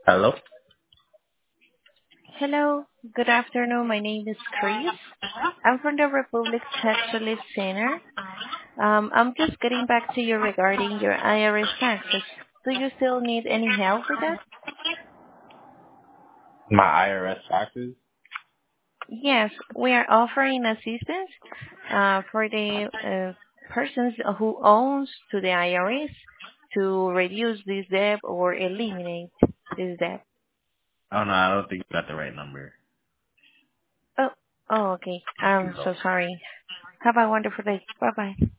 Hello? Hello, good afternoon. My name is Chris. I'm from the Republic Tax Relief Center. I'm just getting back to you regarding your IRS taxes. Do you still need any help with that? My IRS taxes? Yes, we are offering assistance for the persons who owns to the IRS to reduce this debt or eliminate this debt. Oh no, I don't think you got the right number. Oh, oh, okay. I'm so sorry. Have a wonderful day. Bye bye.